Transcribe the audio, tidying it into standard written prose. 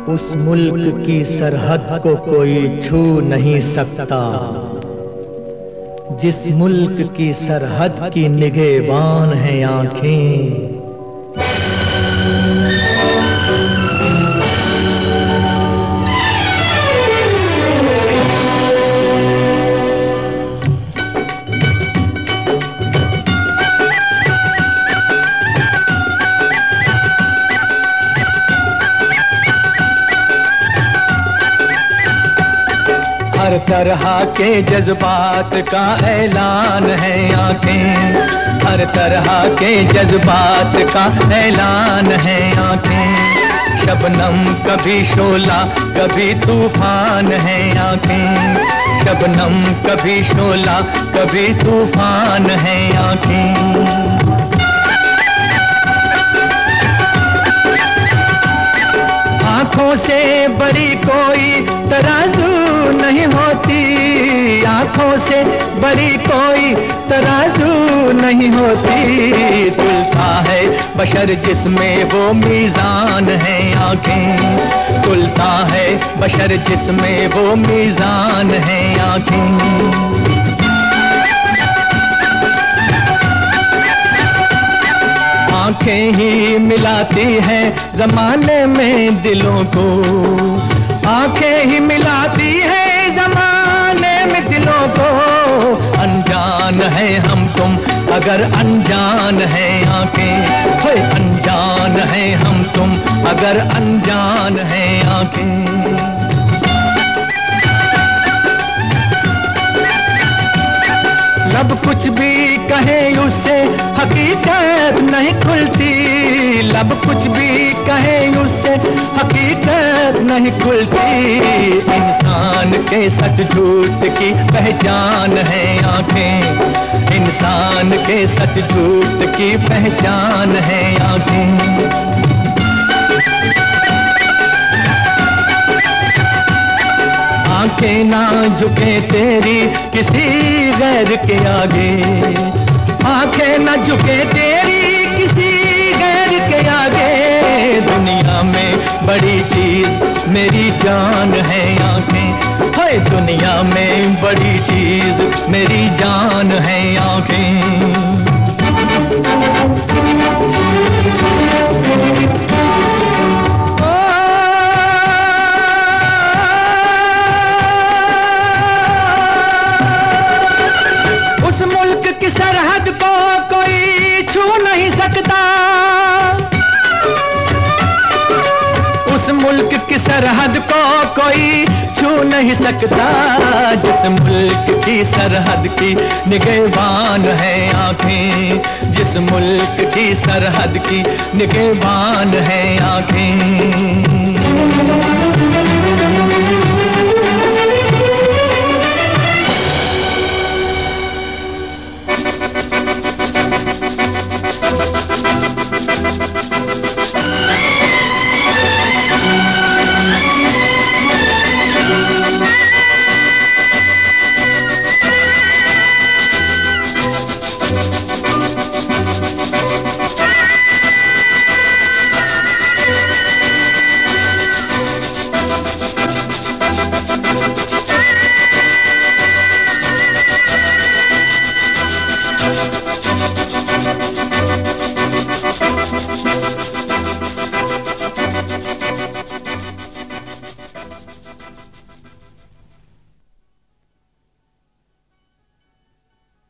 उस मुल्क की सरहद को कोई छू नहीं सकता, जिस मुल्क की सरहद की निगहबान हैं आंखें। हर तरह के जज्बात का ऐलान है आंखें, हर तरह के जज्बात का ऐलान है आंखें। शबनम कभी शोला कभी तूफान है आंखें, शबनम कभी शोला कभी तूफान है आंखें। आँखों से बड़ी कोई तराजू नहीं होती, आँखों से बड़ी कोई तराजू नहीं होती। तुलता है बशर जिसमें वो मीज़ान है आँखें, तुलता है बशर जिसमें वो मीज़ान है आँखें। आँखें ही मिलाती हैं ज़माने में दिलों को, आँखें ही मिलाती हैं ज़माने में दिलों को। अनजान है हम तुम अगर अनजान है आँखें, होए अनजान है हम तुम अगर अनजान है आँखें। लब कुछ भी कहे उससे हकीकत नहीं खुलती, लब कुछ भी कहे उससे हकीकत नहीं खुलती। इंसान के सच झूठ की पहचान है आँखें, इंसान के सच झूठ की पहचान है आँखें। आंखें ना झुके तेरी किसी गैर के आगे, आंखें ना झुके तेरी किसी गैर के आगे। दुनिया में बड़ी चीज मेरी जान है आंखें, हाय दुनिया में बड़ी चीज मेरी जान है आंखें। की सरहद को कोई छू नहीं सकता, उस मुल्क की सरहद को कोई छू नहीं सकता। जिस मुल्क की सरहद की निगहबान है आंखें, जिस मुल्क की सरहद की निगहबान है आंखें।